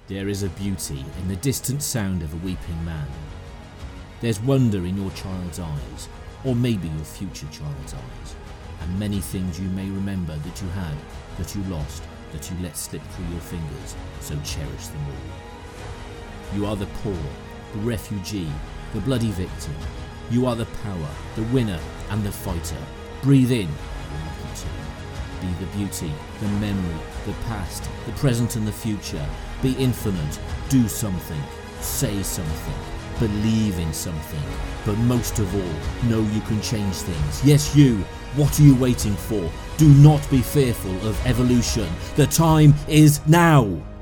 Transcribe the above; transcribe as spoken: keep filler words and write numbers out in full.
There is a beauty in the distant sound of a weeping man. There's wonder in your child's eyes, or maybe your future child's eyes, and many things you may remember that you had, that you lost, that you let slip through your fingers, so cherish them all. You are the poor, the refugee, the bloody victim. You are the power, the winner and the fighter. Breathe in, you're lucky to. Be the beauty, the memory, the past, the present and the future. Be infinite, do something, say something, believe in something, but most of all, know you can change things. Yes, you, what are you waiting for? Do not be fearful of evolution. The time is now.